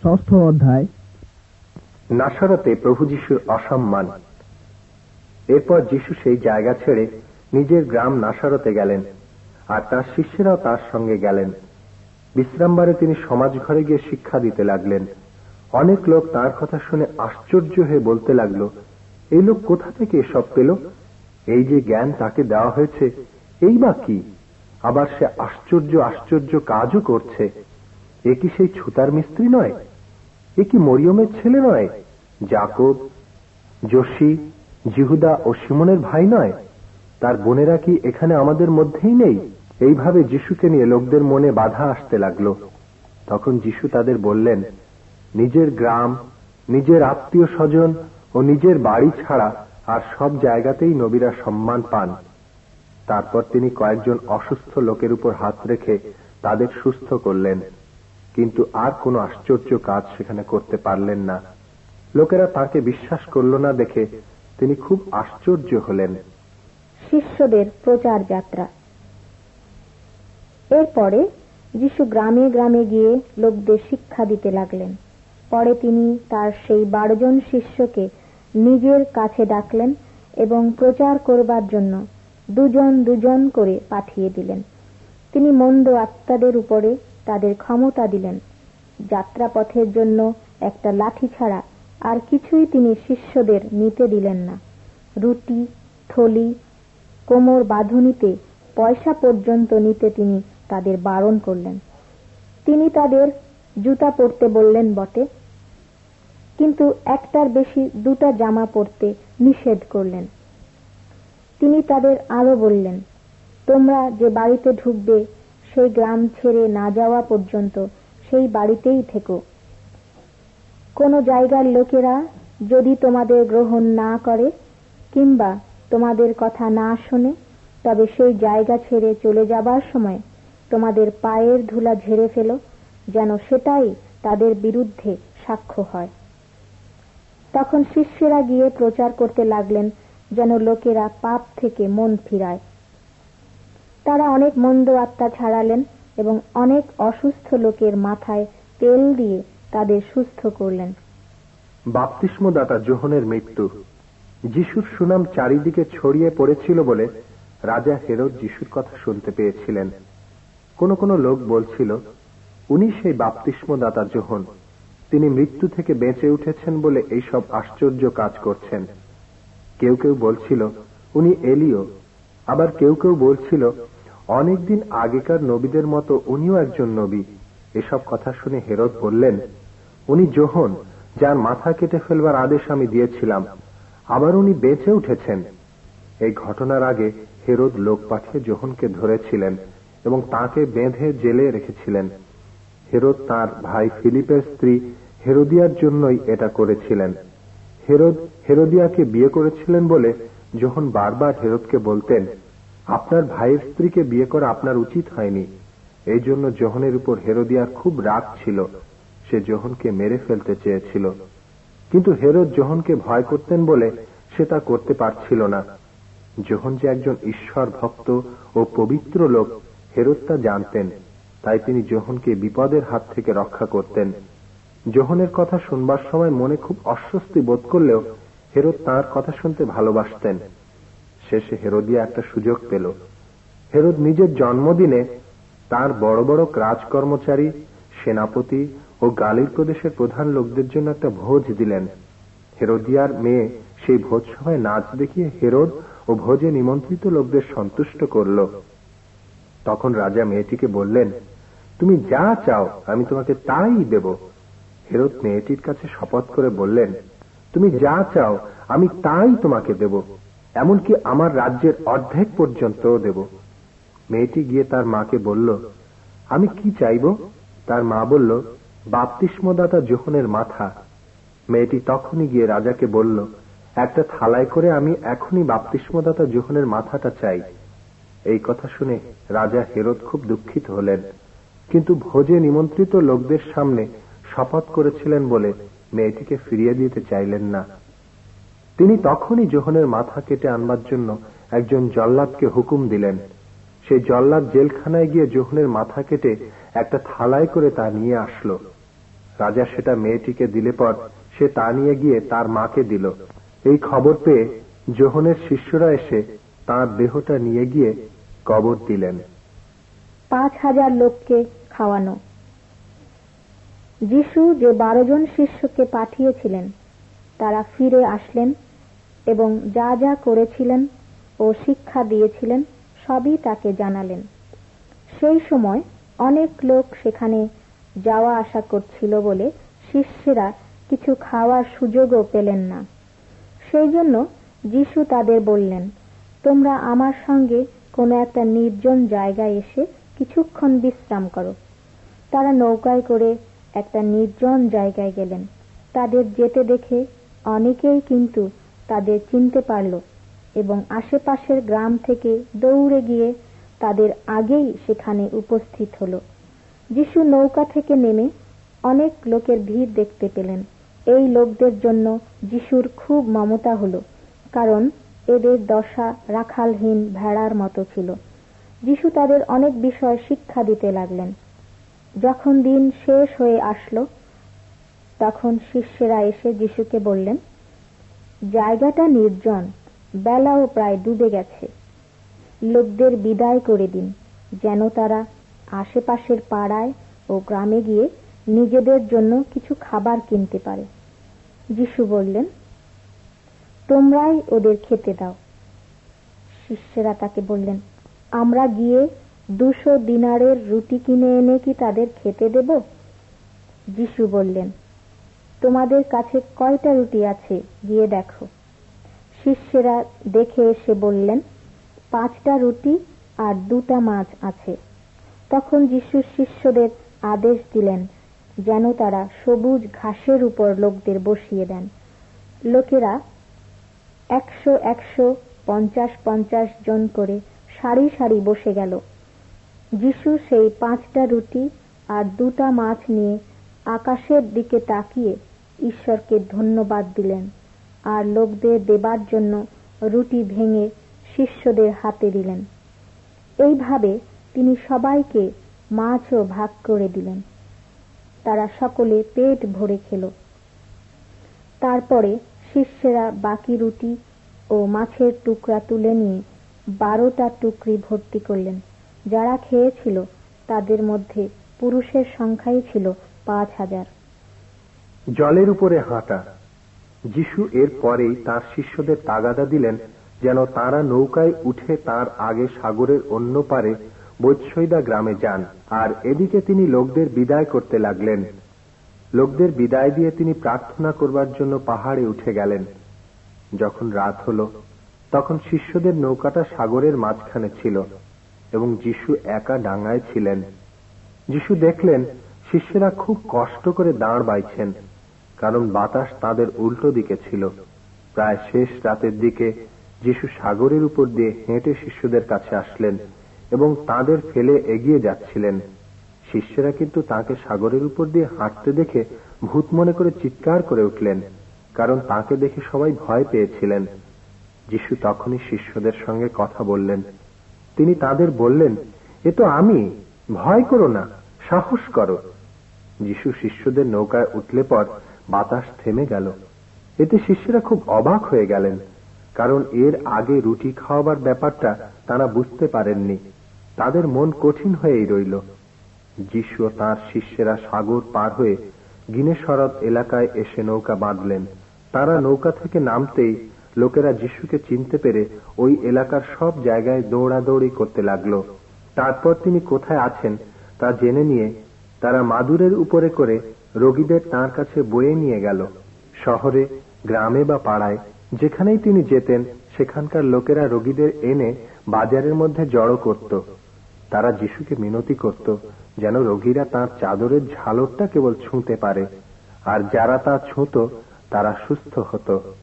ষষ্ঠ অধ্যায়। নাসারতে প্রভু যিশুর অসম্মান। এরপর যিশু সেই জায়গা ছেড়ে নিজের গ্রাম নাসারতে গেলেন, আর তার শিষ্যরাও তার সঙ্গে গেলেন। বিশ্রামবারে তিনি সমাজ ঘরে গিয়ে শিক্ষা দিতে লাগলেন। অনেক লোক তার কথা শুনে আশ্চর্য হয়ে বলতে লাগল, এই লোক কোথা থেকে এসব পেল? এই যে জ্ঞান তাকে দেওয়া হয়েছে, এই বা কি? আবার সে আশ্চর্য আশ্চর্য কাজও করছে। এ কি সেই ছুতার মিস্ত্রি নয়? এ কি মরিয়মের ছেলে নয়? যাকব, যোশি, জিহুদা ও সিমনের ভাই নয়? তার বোনেরা কি এখানে আমাদের মধ্যেই নেই? এইভাবে যিশুকে নিয়ে লোকদের মনে বাধা আসতে লাগলো। তখন যিশু তাদের বললেন, নিজের গ্রাম, নিজের আত্মীয় স্বজন ও নিজের বাড়ি ছাড়া আর সব জায়গাতেই নবীরা সম্মান পান। তারপর তিনি কয়েকজন অসুস্থ লোকের উপর হাত রেখে তাদের সুস্থ করলেন, কিন্তু আর কোনো আশ্চর্য কাজ সেখানে করতে পারলেন না। লোকেরা তাকে বিশ্বাস করল না দেখে তিনি খুব আশ্চর্য হলেন। শিষ্যদের প্রচার যাত্রা। এরপরে যিশু গ্রামে গ্রামে গিয়ে লোকদের শিক্ষা দিতে লাগলেন। পরে তিনি তার সেই 12 জন শিষ্যকে নিজের কাছে ডাকলেন এবং প্রচার করবার জন্য দুজন দুজন করে পাঠিয়ে দিলেন। তিনি মন্দ আত্মাদের উপরে তাদের ক্ষমতা দিলেন। যাত্রাপথের জন্য একটা লাঠি ছাড়া আর কিছুই তিনি শিষ্যদের নিতে দিলেন না। রুটি, থলি, কোমর বাঁধুনিতে পয়সা পর্যন্ত নিতে তিনি তাদের বারণ করলেন। তিনি তাদের জুতা পরতে বললেন বটে, কিন্তু একটার বেশি 2টা জামা পরতে নিষেধ করলেন। তিনি তাদের আরো বললেন, তোমরা যে বাড়িতে ঢুকবে সেই গ্রাম ছেড়ে না যাওয়া পর্যন্ত সেই বাড়িতেই থেকো। কোন জায়গার লোকেরা যদি তোমাদের গ্রহণ না করে কিংবা তোমাদের কথা না শোনে, তবে সেই জায়গা ছেড়ে চলে যাবার সময় তোমাদের পায়ের ধুলা ঝেড়ে ফেলো, যেন সেটাই তাদের বিরুদ্ধে সাক্ষ্য হয়। তখন শিষ্যরা গিয়ে প্রচার করতে লাগলেন যেন লোকেরা পাপ থেকে মন ফিরায়। তারা অনেক মন্দ আত্মা ছাড়ালেন এবং অনেক অসুস্থ লোকের মাথায় তেল দিয়ে তাদের সুস্থ করলেন। বাপ্তিস্মদাতা যোহনের মৃত্যু। যিশুর সুনাম চারিদিকে ছড়িয়ে পড়েছিল বলে রাজা হেরোদ যিশুর কথা শুনতে পেয়েছিলেন। কোন কোন লোক বলছিল, উনি সেই বাপ্তিস্মদাতা যোহন, তিনি মৃত্যু থেকে বেঁচে উঠেছেন বলে এইসব আশ্চর্য কাজ করছেন। কেউ কেউ বলছিল, উনি এলিও। আবার কেউ কেউ বলছিল, অনেকদিন আগেকার নবীদের মতো উনিও একজন নবী। এসব কথা শুনে হেরোদ বললেন, উনি যোহন, যার মাথা কেটে ফেলবার আদেশ আমি দিয়েছিলাম, আবার উনি বেঁচে উঠেছেন। এই ঘটনার আগে হেরোদ লোক পাঠিয়ে যোহনকে ধরেছিলেন এবং তাকে বেঁধে জেলে রেখেছিলেন। হেরোদ তার ভাই ফিলিপের স্ত্রী হেরোদিয়ার জন্যই এটা করেছিলেন। হেরোদ হেরোদিয়াকে বিয়ে করেছিলেন বলে যোহন বারবার হেরোদকে বলতেন, আপনার ভাইয়ের স্ত্রীকে বিয়ে করা আপনার উচিত হয়নি। এই জন্য যোহনের উপর হেরোদিয়ার খুব রাগ ছিল। সে যোহনকে মেরে ফেলতে চেয়েছিল, কিন্তু হেরোদ যোহনকে ভয় করতেন বলে সে তা করতে পারছিল না। যোহন যে একজন ঈশ্বর ভক্ত ও পবিত্র লোক, হেরোদ তা জানতেন। তাই তিনি যোহনকে বিপদের হাত থেকে রক্ষা করতেন। যোহনের কথা শুনবার সময় মনে খুব অস্বস্তি বোধ করলেও হেরোদ তাঁর কথা শুনতে ভালোবাসতেন। শেষে হেরোদিয়া একটা সুযোগ পেল। হেরোদ নিজের জন্মদিনে তার বড় বড় রাজকর্মচারী, সেনাপতি ও গালিল প্রদেশের প্রধান লোকদের জন্য একটা ভোজ দিলেন। হেরোদিয়ার মেয়ে সেই ভোজ সভায় নাচ দেখিয়ে হেরোদ ও ভোজে নিমন্ত্রিত লোকদের সন্তুষ্ট করল। তখন রাজা মেয়েটিকে বললেন, তুমি যা চাও আমি তোমাকে তাই দেব। হেরোদ মেয়েটির কাছে শপথ করে বললেন, তুমি যা চাও আমি তাই তোমাকে দেব, এমনকি আমার রাজ্যের অর্ধেক পর্যন্ত দেব। মেয়েটি গিয়ে তার মাকে বলল, আমি কি চাইব? তার মা বলল, বাপ্তিস্মদাতা যোহনের মাথা। মেয়েটি তখনই গিয়ে রাজাকে বলল, একটা থালায় করে আমি এখনই বাপ্তিস্মদাতা যোহনের মাথাটা চাই। এই কথা শুনে রাজা হেরোদ খুব দুঃখিত হলেন, কিন্তু ভোজে নিমন্ত্রিত লোকদের সামনে শপথ করেছিলেন বলে মেয়েটিকে ফিরিয়ে দিতে চাইলেন না। তিনি তখনই যোহনের মাথা কেটে আনবার জন্য একজন জল্লাদকে হুকুম দিলেন। সেই জল্লাদ জেলখানায় গিয়ে যোহনের মাথা কেটে একটা থালায় করে তা নিয়ে আসলো। রাজা সেটা মেয়েটিকে দিলে পর সে তা নিয়ে গিয়ে তার মাকে দিল। এই খবর পেয়ে যোহনের শিষ্যরা এসে তাঁর দেহটা নিয়ে গিয়ে কবর দিলেন। 5000 লোককে খাওয়ানো। যিশু যে 12 জন শিষ্যকে পাঠিয়েছিলেন তারা ফিরে আসলেন এবং যা যা করেছিলেন ও শিক্ষা দিয়েছিলেন সবই তাকে জানালেন। সেই সময় অনেক লোক সেখানে যাওয়া আসা করছিল বলে শিষ্যরা কিছু খাওয়ার সুযোগও পেলেন না। সেই জন্য যিশু তাদের বললেন, তোমরা আমার সঙ্গে কোনো একটা নির্জন জায়গায় এসে কিছুক্ষণ বিশ্রাম করো। তারা নৌকায় করে একটা নির্জন জায়গায় গেলেন। তাদের যেতে দেখে অনেকেই কিন্তু তাদের চিনতে পারল এবং আশেপাশের গ্রাম থেকে দৌড়ে গিয়ে তাদের আগেই সেখানে উপস্থিত হল। যিশু নৌকা থেকে নেমে অনেক লোকের ভিড় দেখতে পেলেন। এই লোকদের জন্য যিশুর খুব মমতা হল, কারণ এদের দশা রাখালহীন ভেড়ার মতো ছিল। যিশু তাদের অনেক বিষয় শিক্ষা দিতে লাগলেন। যখন দিন শেষ হয়ে আসলো তখন শিষ্যরা এসে যিশুকে বললেন, জায়গাটা নির্জন, বেলাও প্রায় ডুবে গেছে। লোকদের বিদায় করে দিন, যেন তারা আশেপাশের পাড়ায় ও গ্রামে গিয়ে নিজেদের জন্য কিছু খাবার কিনতে পারে। যিশু বললেন, তোমরাই ওদের খেতে দাও। শিষ্যরা তাকে বললেন, আমরা গিয়ে 200 দিনারের রুটি কিনে এনে কি তাদের খেতে দেব? যিশু বললেন, তোমাদের কাছে কয়টা রুটি আছে গিয়ে দেখো। শিষ্যরা দেখে এসে বললেন, 5টা রুটি আর 2টা মাছ আছে। তখন যিশু শিষ্যদের আদেশ দিলেন যেন তারা সবুজ ঘাসের উপর লোকদের বসিয়ে দেন। লোকেরা 100 50 জন করে সারি সারি বসে গেল। যিশু সেই 5টা রুটি আর 2টা মাছ নিয়ে আকাশের দিকে তাকিয়ে ঈশ্বরকে ধন্যবাদ দিলেন আর লোকদের দেবার জন্য রুটি ভেঙে শিষ্যদের হাতে দিলেন। এইভাবে তিনি সবাইকে মাছও ভাগ করে দিলেন। তারা সকলে পেট ভরে খেল। তারপরে শিষ্যরা বাকি রুটি ও মাছের টুকরা তুলে নিয়ে 12টা টুকরি ভর্তি করলেন। যারা খেয়েছিল তাদের মধ্যে পুরুষের সংখ্যাই ছিল 5000। জলের উপরে হাঁটা। যিশু এর পরেই তার শিষ্যদের তাগাদা দিলেন যেন তারা নৌকায় উঠে তার আগে সাগরের অন্য পারে বৈৎসইদা গ্রামে যান, আর এদিকে তিনি লোকদের বিদায় করতে লাগলেন। লোকদের বিদায় দিয়ে তিনি প্রার্থনা করবার জন্য পাহাড়ে উঠে গেলেন। যখন রাত হল তখন শিষ্যদের নৌকাটা সাগরের মাঝখানে ছিল এবং যিশু একা ডাঙায় ছিলেন। যিশু দেখলেন শিষ্যরা খুব কষ্ট করে দাঁড় বাইছেন, কারণ বাতাস তাদের উল্টো দিকে ছিল। প্রায় শেষ রাতের দিকে যিশু সাগরের উপর দিয়ে হেঁটে শিষ্যদের কাছে আসলেন এবং তাদের ফেলে এগিয়ে যাচ্ছিলেন। শিষ্যরা কিন্তু তাকে সাগরের উপর দিয়ে হাঁটতে দেখে ভূত মনে করে চিৎকার করে উঠলেন, কারণ তাকে দেখে সবাই ভয় পেয়েছিলেন। যিশু তখনই শিষ্যদের সঙ্গে কথা বললেন। তিনি তাদের বললেন, এ তো আমি, ভয় করো না, সাহস করো। যিশু শিষ্যদের নৌকায় উঠলে পর বাতাস থেমে গেল। এতে শিষ্যরা খুব অবাক হয়ে গেলেন, কারণ এর আগে রুটি খাওয়াবার ব্যাপারটা তারা বুঝতে পারেননি। তাদের মন কঠিন হয়েই রইল। যিশু ও তাঁর শিষ্যরা সাগর পার হয়ে গিনেসরত এলাকায় এসে নৌকা বাঁধলেন। তারা নৌকা থেকে নামতেই লোকেরা যিশুকে চিনতে পেরে ওই এলাকার সব জায়গায় দৌড়াদৌড়ি করতে লাগলো। তারপর তিনি কোথায় আছেন তা জেনে নিয়ে তারা মাদুরের উপরে করে রোগীদের তাঁর কাছে বয়ে নিয়ে গেল। শহরে, গ্রামে বা পাড়ায় যেখানেই তিনি যেতেন সেখানকার লোকেরা রোগীদের এনে বাজারের মধ্যে জড়ো করত। তারা যিশুকে মিনতি করত যেন রোগীরা তাঁর চাদরের ঝালরটা কেবল ছুঁতে পারে, আর যারা তা ছুঁত তারা সুস্থ হতো।